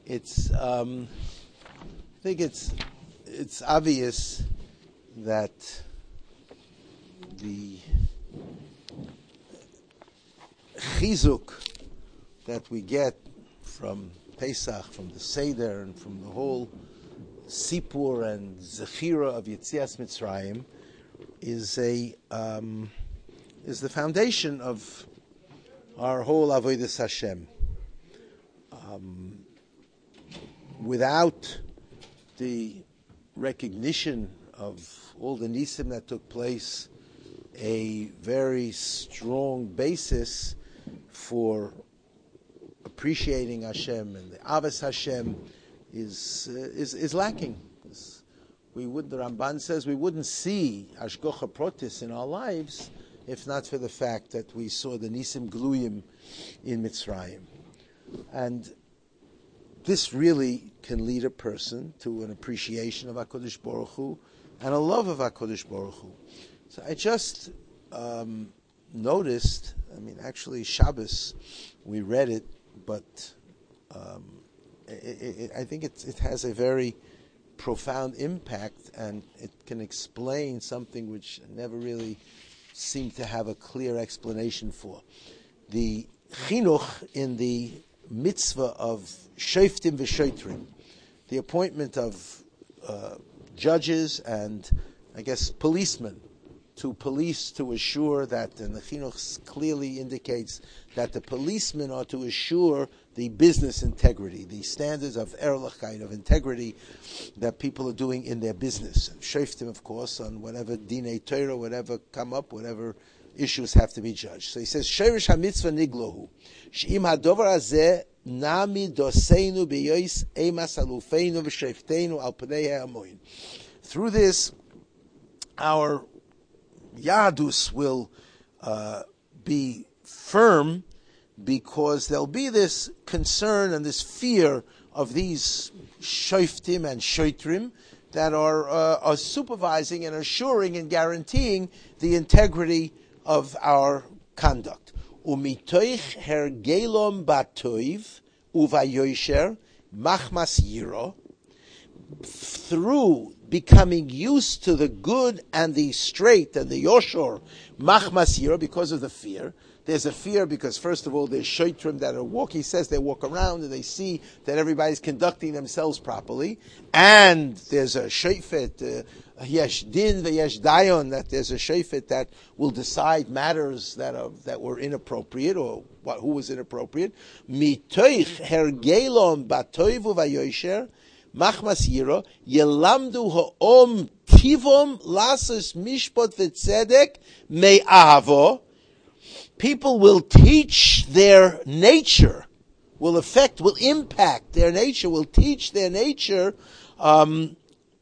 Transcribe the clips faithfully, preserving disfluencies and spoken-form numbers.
It's, um, I think it's, it's obvious that the chizuk that we get from Pesach, from the Seder, and from the whole Sipur and Zechira of Yetzias Mitzrayim is a um, is the foundation of our whole Avodas Hashem. Um, without the recognition of all the nisim that took place, a very strong basis for appreciating Hashem and the Avos Hashem is uh, is is lacking. We would, the Ramban says, we wouldn't see Hashgocha Protis in our lives if not for the fact that we saw the Nisim Gluyim in Mitzrayim. And this really can lead a person to an appreciation of HaKadosh Baruch Hu and a love of HaKadosh Baruch Hu. So I just um, noticed, I mean, actually Shabbos, we read it, but um, it, it, I think it, it has a very profound impact, and it can explain something which I never really seemed to have a clear explanation for. The chinuch in the mitzvah of shoftim v'shoitrim, the appointment of uh, judges and, I guess, policemen to police, to assure that, and the chinuch clearly indicates that the policemen are to assure the business integrity, the standards of erlachkeit, of integrity that people are doing in their business. And shoftim, of course, on whatever dinei Torah, whatever come up, whatever issues have to be judged. So he says, Sherish ha-mitzvah niglohu, she'im ha-dovar hazeh nami doseinu b'yois emas alufeinu v'shoftenu al pnei ha'amoin. Through this, our Yadus will uh, be firm, because there'll be this concern and this fear of these shoftim and shoitrim that are, uh, are supervising and assuring and guaranteeing the integrity of our conduct. Umitoich hergelom batoiv uvayoisher machmas yiro. Through becoming used to the good and the straight and the yoshor, machmas yiro, because of the fear. There's a fear because, first of all, there's shoitrim that are walking. He says they walk around and they see that everybody's conducting themselves properly. And there's a shofet, yesh din v'yesh dayon, that there's a shofet that will decide matters that are that were inappropriate, or what, who was inappropriate. Mitoich hergelom batoivu v'yoisher machmas yiro yelamdu ha'om tivom lasus mishpot v'tzedek me'avo. People will teach their nature, will affect, will impact their nature, will teach their nature, um,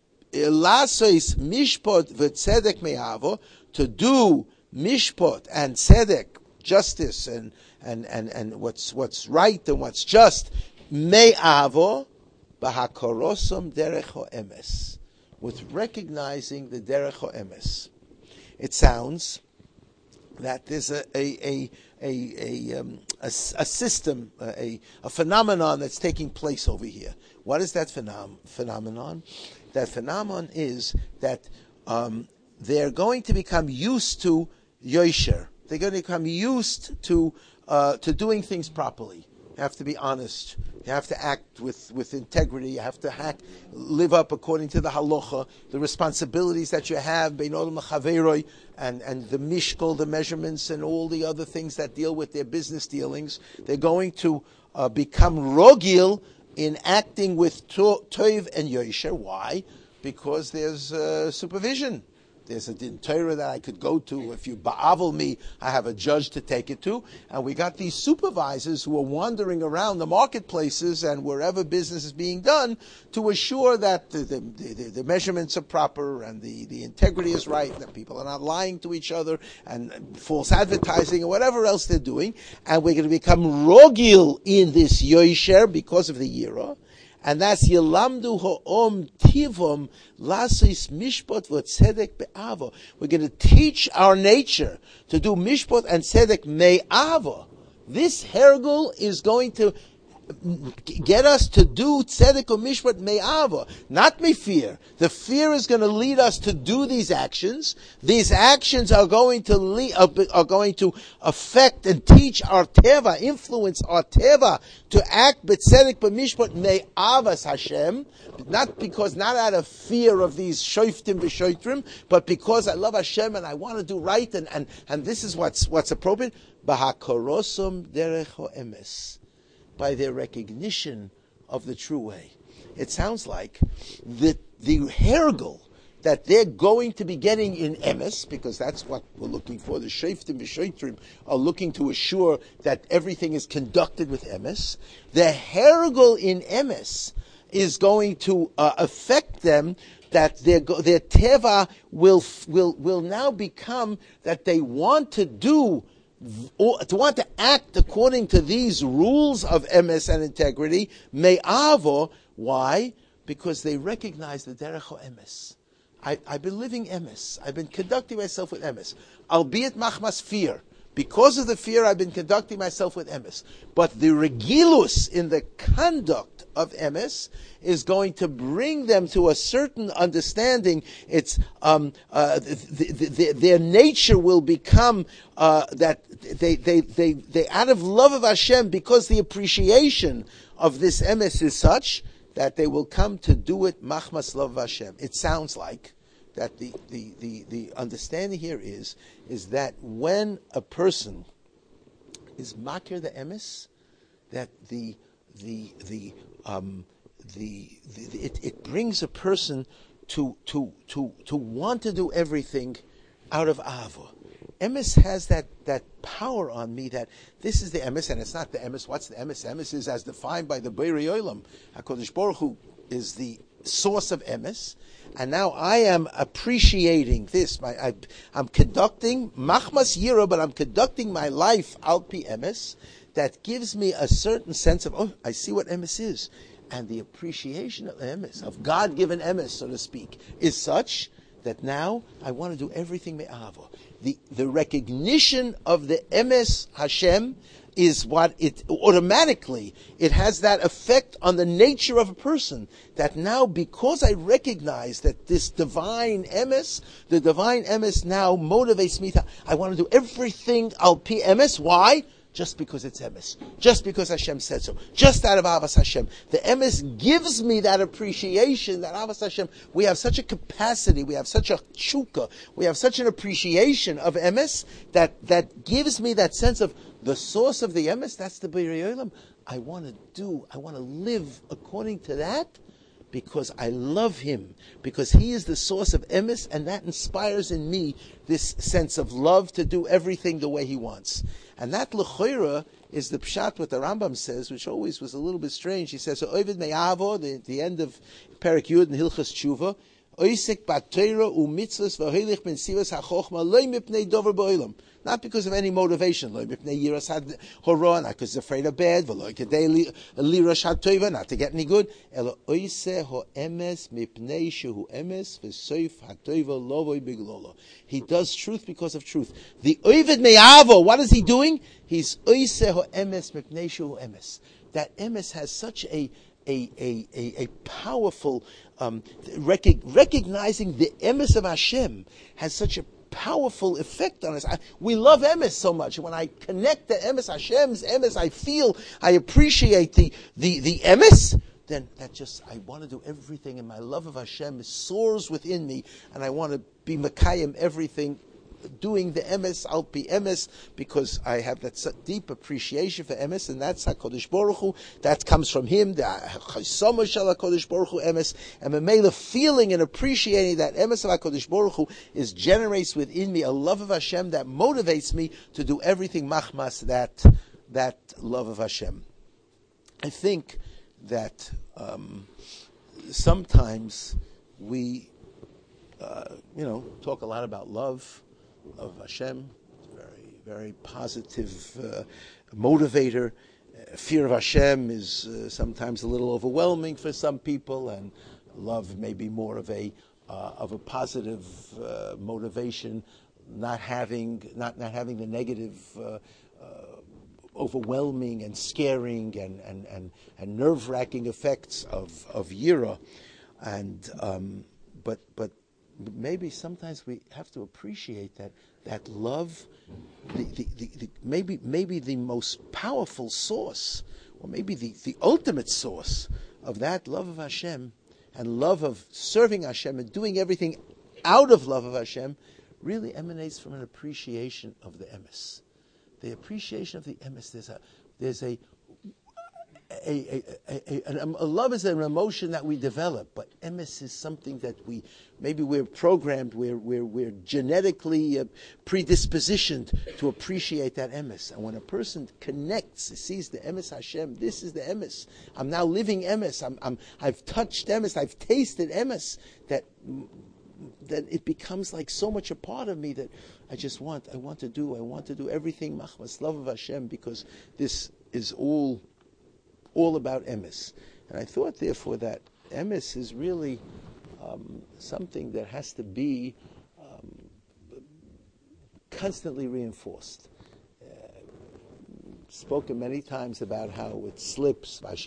lasois mishpot v'tzedek me'avo, to do mishpot and tzedek, justice and, and, and, and what's, what's right and what's just, me'avo, b'hakorosom derech ho'emes, with recognizing the derech ho'emes. It sounds that there's a a a a, um, a, a system, a a phenomenon that's taking place over here. What is that phenom- phenomenon? That phenomenon is that um, they're going to become used to yosher. They're going to become used to uh, to doing things properly. You have to be honest. You have to act with, with integrity. You have to hack, live up according to the halacha, the responsibilities that you have, beinolam chaveroi, and and the mishkol, the measurements, and all the other things that deal with their business dealings. They're going to uh, become rogil in acting with to, toiv and yosher. Why? Because there's uh, supervision. There's a din Torah that I could go to. If you ba'avel me, I have a judge to take it to. And we got these supervisors who are wandering around the marketplaces and wherever business is being done to assure that the, the, the, the measurements are proper and the, the integrity is right, that people are not lying to each other and false advertising or whatever else they're doing. And we're going to become rogil in this yosher because of the yira. And that's Yelamdu Ha'om Tivom Lasis Mishpot V'Tzedek Be'avo. We're going to teach our nature to do Mishpot and Tzedek Me'avo. This hergul is going to get us to do tzedek or mishpat me'ava, not me fear. The fear is going to lead us to do these actions. These actions are going to lead, are going to affect and teach our teva, influence our teva to act b'tzedek b'mishpat me'avas Hashem, not because, not out of fear of these shoiftim v'shoitrim, but because I love Hashem and I want to do right, and, and, and this is what's, what's appropriate. B'hakorosum derech ha'emes, by their recognition of the true way. It sounds like the, the hergel that they're going to be getting in emes, because that's what we're looking for. The shoftim v'shoitrim are looking to assure that everything is conducted with emes. The hergel in emes is going to uh, affect them, that their their teva will will will now become that they want to do, or to want to act according to these rules of emes and integrity, me'avo. Why? Because they recognize the derech emes. I, I've been living emes. I've been conducting myself with emes, albeit machmas fear. Because of the fear, I've been conducting myself with emes. But the regilus in the conduct of emes is going to bring them to a certain understanding. It's um, uh, the, the, the, their nature will become uh, that they, they they they out of love of Hashem, because the appreciation of this emes is such that they will come to do it machmas love of Hashem. It sounds like that the, the, the, the understanding here is, is that when a person is makir the emes, that the the the um the, the, the it, it brings a person to to to to want to do everything out of ava. Emes has that, that power on me that this is the emes, and it's not the emes. What's the emes? Emes is as defined by the Beirei Olam. HaKadosh Baruch Hu is the source of emes, and now I am appreciating this. My, I, I'm conducting machmas yira, but I'm conducting my life al pi emes. That gives me a certain sense of, oh, I see what emes is, and the appreciation of emes, of God-given emes, so to speak, is such that now I want to do everything me'ava. The the recognition of the emes Hashem is what it automatically, it has that effect on the nature of a person, that now because I recognize that this divine emes, the divine emes now motivates me to, I want to do everything al pi emes. Why? Just because it's emes. Just because Hashem said so. Just out of Avas Hashem. The emes gives me that appreciation, that Avas Hashem. We have such a capacity, we have such a chukah, we have such an appreciation of emes, that, that gives me that sense of the source of the emes, that's the Beirei Olam. I want to do, I want to live according to that, because I love Him, because He is the source of emes, and that inspires in me this sense of love to do everything the way He wants. And that l'choira is the pshat what the Rambam says, which always was a little bit strange. He says, so Ovid me'avo, the, the end of Perek Yud in Hilchas Tshuva, oisek b'Torah u'mitzvos v'holich ben sivas ha'chochma loy mipnei dover ba'olam. Not because of any motivation, loy mipnei yiras had horah, not because he's afraid of bad, v'loy kedei lirash ha'tova, not to get any good. Elo oiseh ho'emes mipnei shehu emes v'soif ha'tova lovoy biglolo. He does truth because of truth. The oivid me'avo, what is he doing? He's oiseh ho'emes mipnei shehu emes. That emes has such a A, a, a, a powerful, um, rec- recognizing the emes of Hashem has such a powerful effect on us. I, we love emes so much. When I connect the emes, Hashem's emes, I feel, I appreciate the, the, the emes, then that just, I want to do everything, and my love of Hashem soars within me, and I want to be Mekayim everything, doing the emes, al pi emes, because I have that deep appreciation for emes, and that's HaKadosh Baruch Hu, that comes from Him, the Chaysomo shel HaKadosh Baruch Hu emes, and Memela feeling and appreciating that emes of HaKadosh Baruch Hu is generates within me a love of Hashem that motivates me to do everything machmas, that, that love of Hashem. I think that um, sometimes we, uh, you know, talk a lot about love, of Hashem, very, very positive uh, motivator. Uh, fear of Hashem is uh, sometimes a little overwhelming for some people, and love may be more of a uh, of a positive uh, motivation, not having not not having the negative uh, uh, overwhelming and scaring and, and, and, and nerve-wracking effects of, of Yira. And um, but but maybe sometimes we have to appreciate that that love, the, the, the, the, maybe maybe the most powerful source, or maybe the, the ultimate source of that love of Hashem and love of serving Hashem and doing everything out of love of Hashem, really emanates from an appreciation of the emes. The appreciation of the emes. There's a there's a A, a, a, a, a love is an emotion that we develop, but emes is something that we, maybe we're programmed, we're, we're, we're genetically uh, predispositioned to appreciate that emes. And when a person connects, sees the emes Hashem, this is the emes. I'm now living emes. I'm, I'm, I've touched emes. I've tasted emes. That, that it becomes like so much a part of me that I just want, I want to do, I want to do everything, machmas, love of Hashem, because this is all all about emes. And I thought, therefore, that emes is really um, something that has to be um, constantly reinforced. Uh, spoken many times about how it slips. I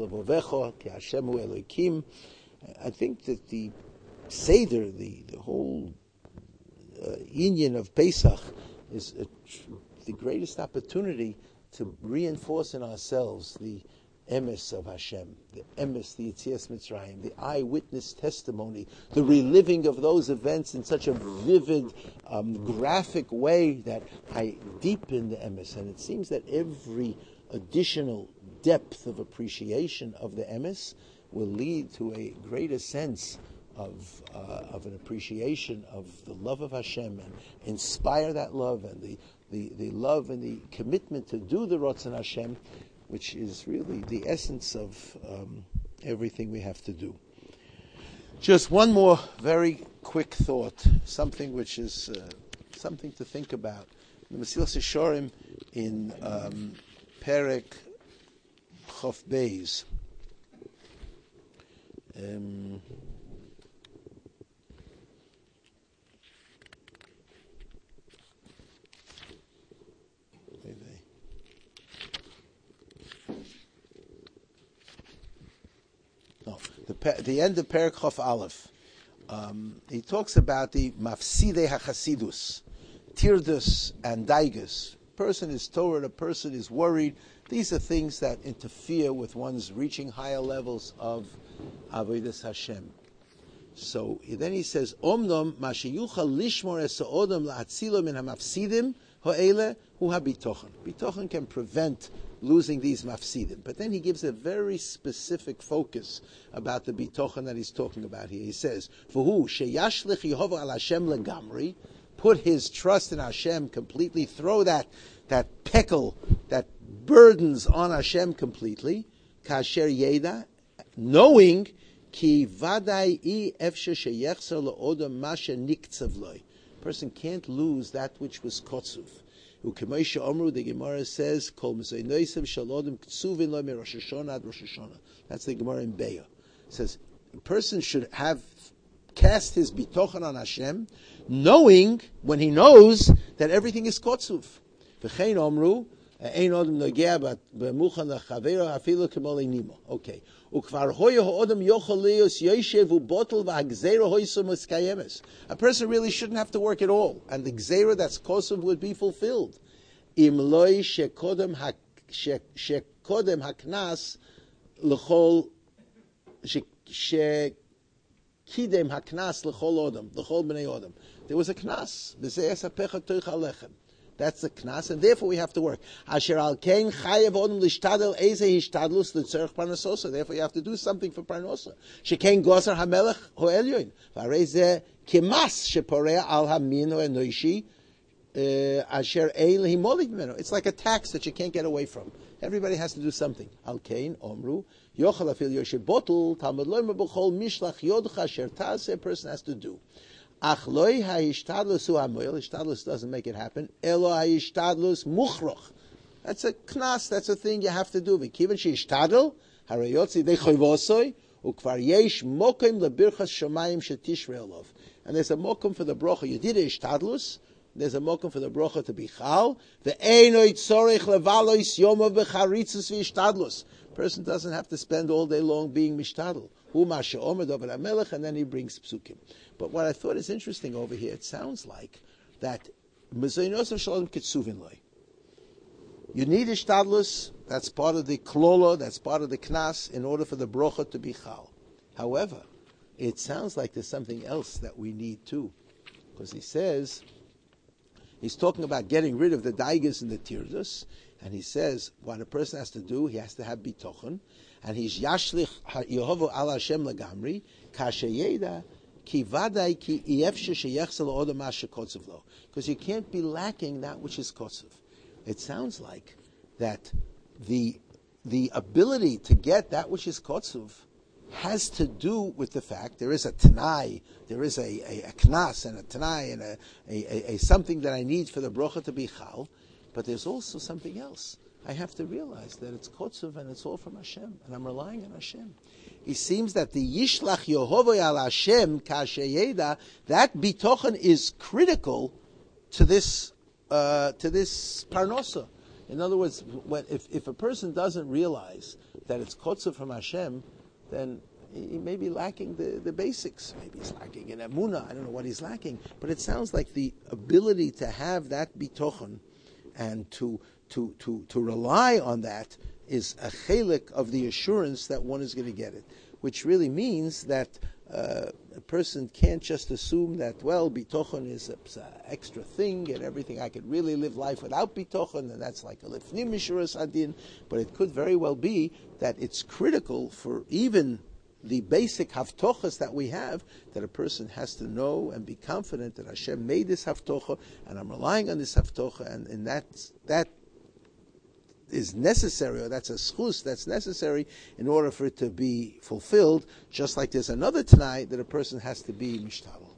think that the Seder, the, the whole uh, union of Pesach, is a tr- the greatest opportunity to reinforce in ourselves the emes of Hashem, the emes, the Yetzias Mitzrayim, the eyewitness testimony, the reliving of those events in such a vivid, um, graphic way that I deepen the emes. And it seems that every additional depth of appreciation of the emes will lead to a greater sense of uh, of an appreciation of the love of Hashem, and inspire that love and the, the, the love and the commitment to do the Ratzon Hashem, which is really the essence of um, everything we have to do. Just one more very quick thought, something which is uh, something to think about. The Mesilas Yesharim in um, Perek Chof Beis. Um, The, the end of Perek Chof Aleph, um, he talks about the mafsidei hachasidus, tirdus and daigus. Person is torah, a person is worried. These are things that interfere with one's reaching higher levels of avodas Hashem. So then he says, Omnom mashiyuchal lishmor es ha'odam la'atzilo min hamafsidim ha'ele hu habitochen. Bitochen can prevent losing these mafsidim. But then he gives a very specific focus about the bitochen that he's talking about here. He says, V'hu sheyashlich Yehovah al Hashem legamri, put his trust in Hashem completely, throw that that peckle, that burdens on Hashem completely, kasher yeda, knowing ki vadai I efshe sheyechzer le'odam mashe niktzav loy. Person can't lose that which was kotzuv. U'kemoisha Omru, the Gemara says, Kol Mezoinoisim Shalodim Ksuvin Lo Rosh Hashanah ad Rosh Hashanah. That's the Gemara in Beya. It says a person should have cast his bitochen on Hashem, knowing, when he knows, that everything is kotzuv. V'chein Omru, Ein Odom Nogea B'muchan L'Chavero Afilu K'mol Nimo. Okay. Ukvar Hoya Ha'odom Yochol Leos Yoshev U'Botel V'Hagzera Hoysum Eskayemes. A person really shouldn't have to work at all, and the gzera that's kosov would be fulfilled. Im loy shekodem shekodem haknas l'chol shekidem haknas l'chol odom l'chol bnei odom. There was a knas. V'zeh esapecha toich alechem. That's the knas, and therefore we have to work. Asher al kein chayev odom lishtadel eze hishtadlus l'tzerich parnasosa. Therefore you have to do something for parnasosa. Shekein gozer hamelech ho'elyoin. V'arei kimas sheporea al hamin ho'enoishi asher ein lehimolik meno. It's like a tax that you can't get away from. Everybody has to do something. Al kein omru yochal afil yoshe botul talmud loy mebechol mishlach yodcha asher tase. A person has to do. Ach loy ha'ishtadlus hu hamoil. Ishtadlus doesn't make it happen. Elo ha'ishtadlus muchroch. That's a knas. That's a thing you have to do. V'kiven she'ishtadl harayotzi dechoivosoi ukvar yesh mokim lebirchas shamayim shetishrei olov. And there's a mokum for the brocha. You did a ishtadlus. there's a mokum for the brocha to be chal. The einoi tzorich levalois yoma b'charitzus v'ishtadlus. Person doesn't have to spend all day long being mishtadl. Hu masha omer dover hamelech, and then he brings psukim. But what I thought is interesting over here, it sounds like that mezainos of shalom kitzuvin loy. You need ishtadlus. That's part of the klola. That's part of the knas in order for the brocha to be chal. However, it sounds like there's something else that we need too, because he says he's talking about getting rid of the daigas and the tirdas, and he says what a person has to do, he has to have bitochen, and he's yashlich Yehovah al Hashem lagamri kasheyeda ki vadai ki iefshe sheyechsel odom asher kotzev lo, because you can't be lacking that which is kotzev. It sounds like that the the ability to get that which is kotzev has to do with the fact there is a tanai, there is a, a, a knas and a tanai and a, a, a, a something that I need for the brocha to be chal, but there's also something else. I have to realize that it's kotzev and it's all from Hashem, and I'm relying on Hashem. It seems that the yishlach Yehovah al Hashem kasheyeda, that bitochen is critical to this uh, to this parnosa. In other words, when, if if a person doesn't realize that it's kotzev from Hashem, then he may be lacking the, the basics. Maybe he's lacking in emunah. I don't know what he's lacking. But it sounds like the ability to have that bitochen and to to to to rely on that is a chelik of the assurance that one is going to get it, which really means that uh, a person can't just assume that, well, bitochen is an extra thing and everything. I could really live life without bitochen, and that's like a lifnim mishuras adin. But it could very well be that it's critical for even the basic haftochas that we have, that a person has to know and be confident that Hashem made this haftocha, and I'm relying on this haftocha, and, and that that is necessary, or that's a schus that's necessary in order for it to be fulfilled, just like there's another tanai that a person has to be mishtadel.